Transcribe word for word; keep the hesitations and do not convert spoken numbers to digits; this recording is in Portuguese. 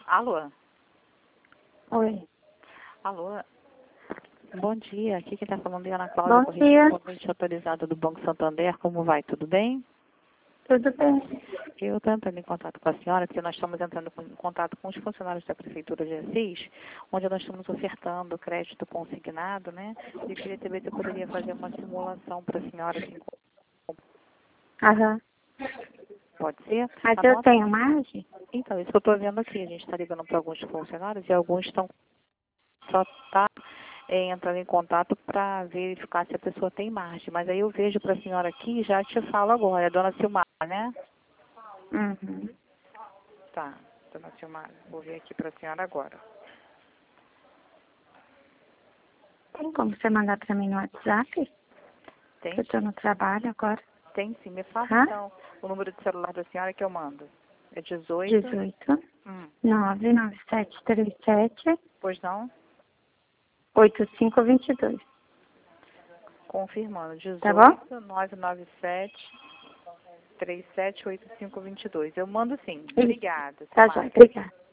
Alô? Oi. Alô? Bom dia, aqui quem está falando é Ana Cláudia, Bom dia. correspondente autorizada do Banco Santander. Como vai? Tudo bem? Tudo bem? Eu estou entrando em contato com a senhora, porque nós estamos entrando em contato com os funcionários da Prefeitura de Assis, onde nós estamos ofertando crédito consignado, né? E eu queria saber se eu poderia fazer uma simulação para a senhora, assim, Aham. pode ser? Mas A eu nota- tenho margem? Então, isso que eu estou vendo aqui, a gente está ligando para alguns funcionários e alguns estão só tá é, entrando em contato para verificar se a pessoa tem margem. Mas aí eu vejo para a senhora aqui e já te falo agora, é a dona Silmar, né? Uhum. Tá, dona Silmar, vou ver aqui para a senhora agora. Tem como você mandar para mim no WhatsApp? Tem? Eu estou no trabalho agora. Tem sim, me fala Hã? então o número de celular da senhora que eu mando. É dezoito. dezoito, Hum, nove nove sete três sete, pois não? oito cinco dois dois. Confirmando, Tá bom? dezoito, nove nove sete, três sete oito cinco dois dois. Eu mando sim. Isso. Obrigada, Tá Silmar. joia. Obrigada.